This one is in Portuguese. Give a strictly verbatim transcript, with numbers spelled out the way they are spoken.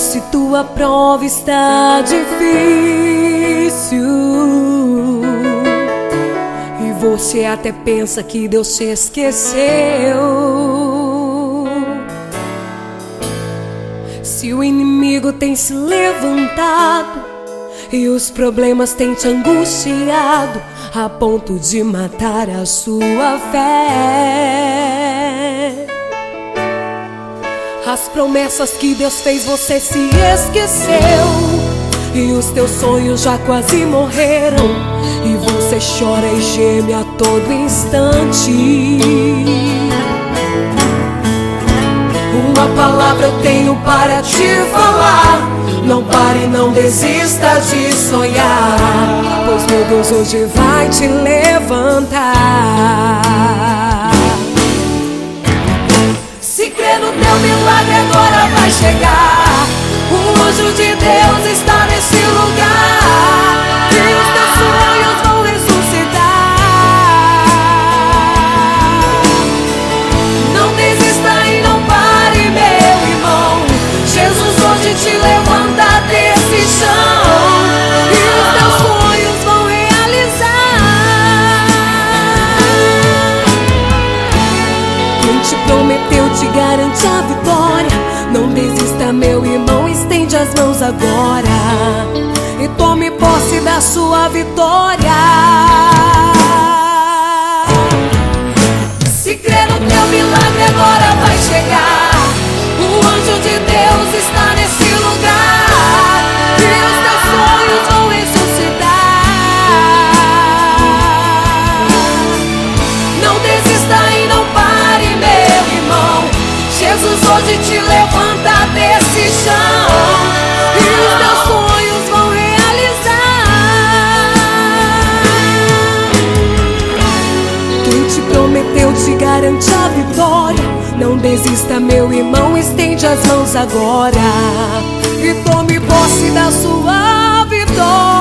Se tua prova está difícil e você até pensa que Deus se esqueceu, se o inimigo tem se levantado e os problemas têm te angustiado a ponto de matar a sua fé, as promessas que Deus fez você se esqueceu, e os teus sonhos já quase morreram, e você chora e geme a todo instante. Uma palavra eu tenho para te falar: não pare, não desista de sonhar, pois meu Deus hoje vai te levantar. Se crê no teu milagre, agora vai chegar. O anjo de Deus está nesse lugar, e os teus sonhos vão ressuscitar. Não desista e não pare, meu irmão. Jesus hoje te levanta desse chão, e os teus sonhos vão realizar. Quem te prometeu te garante a vitória. Não desista, meu irmão, estende as mãos agora e tome posse da sua vitória. Se crê no teu milagre, agora vai chegar. O anjo de Deus está nesse lugar, e os teus sonhos vão ressuscitar. Não desista e não pare, meu irmão. Jesus hoje te levanta desse chão, e os teus sonhos vão realizar. Quem te prometeu te garante a vitória. Não desista, meu irmão, estende as mãos agora e tome posse da sua vitória.